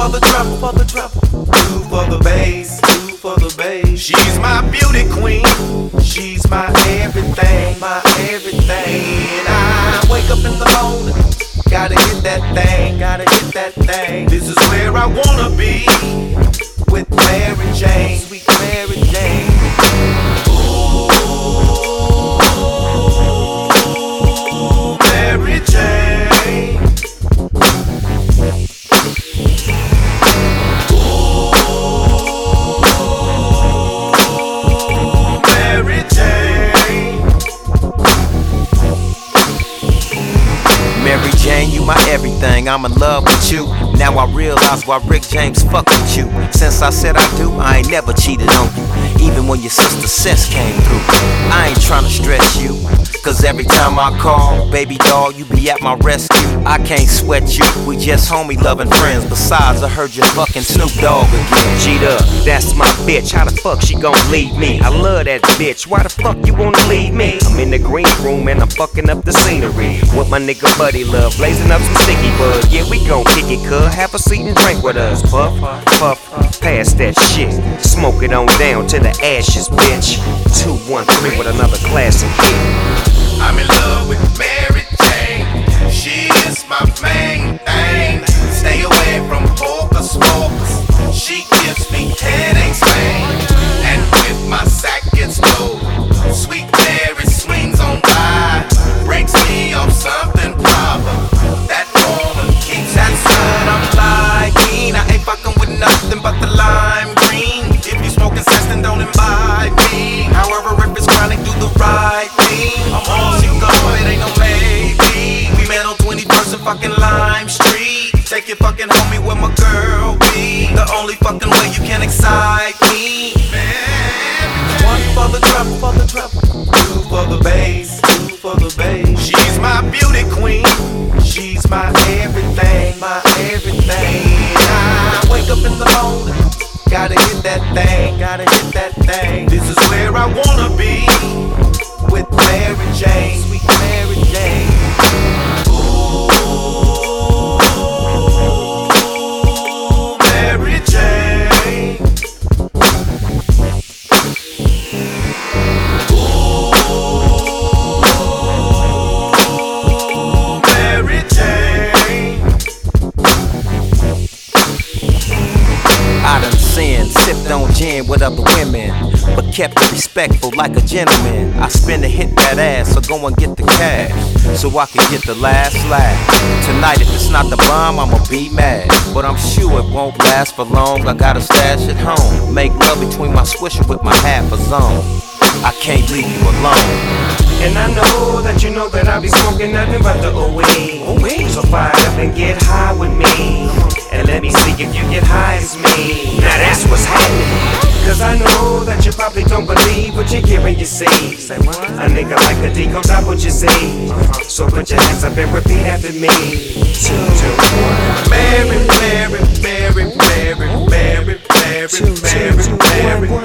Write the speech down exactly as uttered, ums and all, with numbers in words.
for the trouble, for the trouble. Two for the bass, two for the bass. She's my beauty queen. She's my everything, my everything. And I wake up in the morning, gotta hit that thing, gotta hit that thing. This is where I wanna be, with Mary Jane, sweet Mary Jane. Ooh, Mary Jane. Ooh, Mary Jane. Mary Jane, you my everything, I'm in love with you. Now I realize why Rick James fuck with you. Since I said I do, I ain't never cheated on you. Even when your sister sense came through. I ain't tryna stress you, cause every time I call, baby doll, you be at my rescue. I can't sweat you, we just homie loving friends. Besides, I heard you fucking Snoop Dogg again. G-Dub, that's my bitch, how the fuck she gon' leave me? I love that bitch, why the fuck you wanna leave me? I'm in the green room and I'm fucking up the scenery with my nigga Buddy Love, blazing up some sticky bud. Yeah, we gon' kick it, cuz, have a seat and drink with us. Puff, puff, pass that shit, smoke it on down to the ashes, bitch. Two, one, three with another classic hit. I'm in love with Mary Jane. She is my main thing. Stay away from hocus smokers. She gives me headaches, man. And with my sack gets low, sweet Mary swings on by, breaks me off something proper. That woman keeps that sun. I'm liking. I ain't fucking with nothing but the lime green. If you smoking sex, then don't imbibe me. However, if it's chronic, do the right thing. I'm all you go, it ain't no maybe. We met on twenty-first and fucking Lime Street. Take your fucking homie where my girl be. The only fucking way you can excite me. One for the trouble, for the trouble. Two for the bass, two for the bass. She's my beauty queen. She's my everything, my everything. I wake up in the morning, gotta hit that thing, gotta hit that thing. This is where I wanna be, with Mary Jane, sweet Mary Jane. Ooh, Mary Jane. Ooh, Mary Jane. I done sinned, sipped on gin with other women, but kept it respectful like a gentleman. I spend to hit that ass, so go and get the cash, so I can get the last laugh. Tonight, if it's not the bomb, I'ma be mad, but I'm sure it won't last for long. I got a stash at home, make love between my swisher with my half a zone. I can't leave you alone. And I know that you know that I be smoking nothing but the O E. So fire up and get high with me, and let me see if you get high as me. Now that's what's happening. Cause I know that you probably don't believe what you hear and you see. Say what? A nigga like a D comes out what you see. So put your hands up and repeat after me. Two, two, one. Mary, Mary, Mary, Mary, Mary, Mary, Mary, Mary.